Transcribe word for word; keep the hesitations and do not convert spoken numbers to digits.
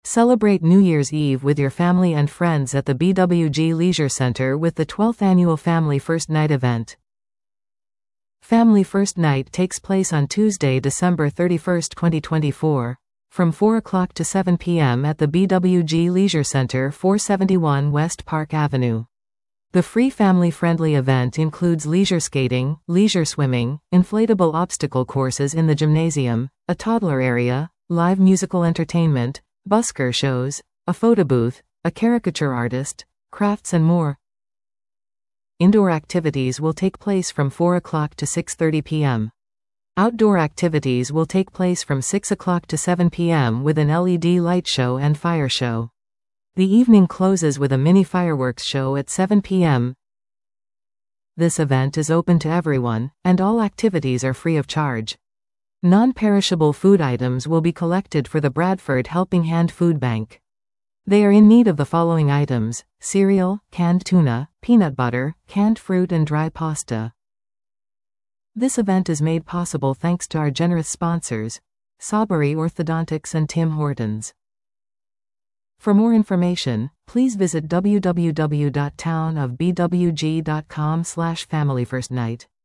Celebrate New Year's Eve with your family and friends at the B W G Leisure Center with the twelfth Annual Family First Night event. Family First Night takes place on Tuesday, December thirty-first, twenty twenty-four, from four o'clock to seven p m at the B W G Leisure Center, four seventy-one West Park Avenue. The free family-friendly event includes leisure skating, leisure swimming, inflatable obstacle courses in the gymnasium, a toddler area, live musical entertainment, busker shows, a photo booth, a caricature artist, crafts and more. Indoor activities will take place from four o'clock to six thirty p m Outdoor activities will take place from six o'clock to seven p m with an L E D light show and fire show. The evening closes with a mini fireworks show at seven p m This event is open to everyone, and all activities are free of charge. Non-perishable food items will be collected for the Bradford Helping Hand Food Bank. They are in need of the following items: cereal, canned tuna, peanut butter, canned fruit and dry pasta. This event is made possible thanks to our generous sponsors, Sawbury Orthodontics and Tim Hortons. For more information, please visit w w w dot town of b w g dot com slash family first night.